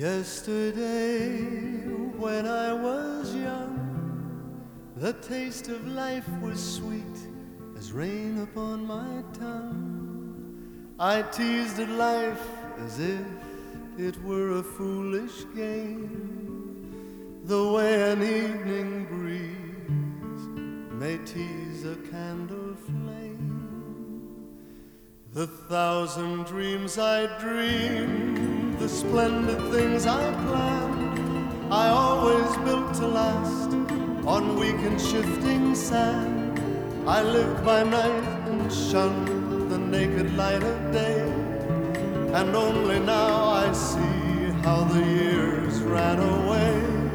Yesterday, when I was young, the taste of life was sweet as rain upon my tongue. I teased at life as if it were a foolish game, the way an evening breeze may tease a candle flame. The thousand dreams I dreamed, the splendid things I planned, I always built to last on weak and shifting sand. I lived by night and shunned the naked light of day, and only now I see how the years ran away.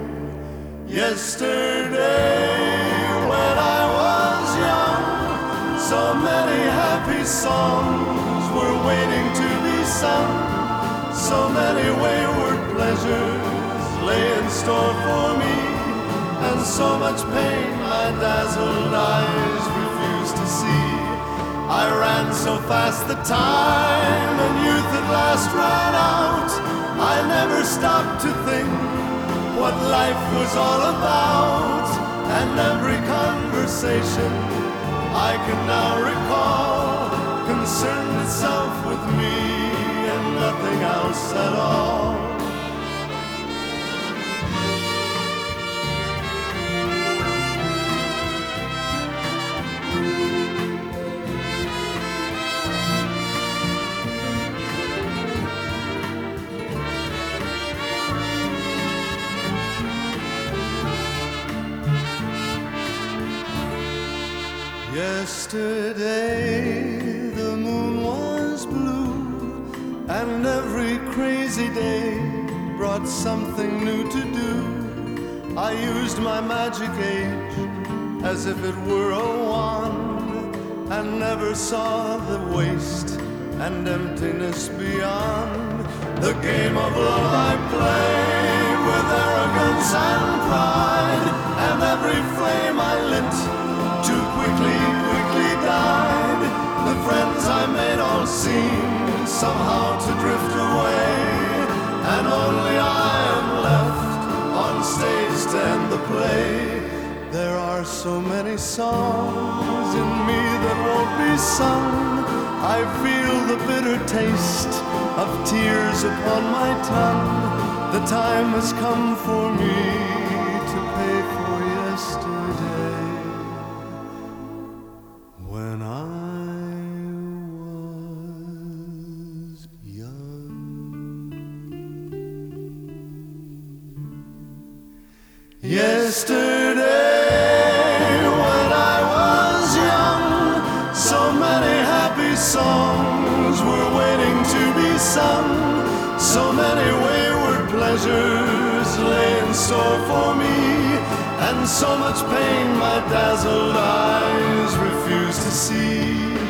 Yesterday, when I was young, so many happy songs were waiting to be sung. So many wayward pleasures lay in store for me, and so much pain my dazzled eyes refused to see. I ran so fast the time and youth at last ran out. I never stopped to think what life was all about, and every conversation I can now recall concerned itself with me and nothing else at all. Yesterday the moon was blue, and every crazy day brought something new to do. I used my magic age as if it were a wand, and never saw the waste and emptiness beyond. The game of love I played with arrogance and pride, and every flame I lit too quickly died. The friends I made all seemed somehow to drift away, and only I am left on stage to end the play. There are so many songs in me that won't be sung. I feel the bitter taste of tears upon my tongue. The time has come for me to pay for yesterday, when I was young. Yesterday, when I was young, so many happy songs were waiting to be sung. So many wayward pleasures lay in store for me, and so much pain my dazzled eyes refused to see.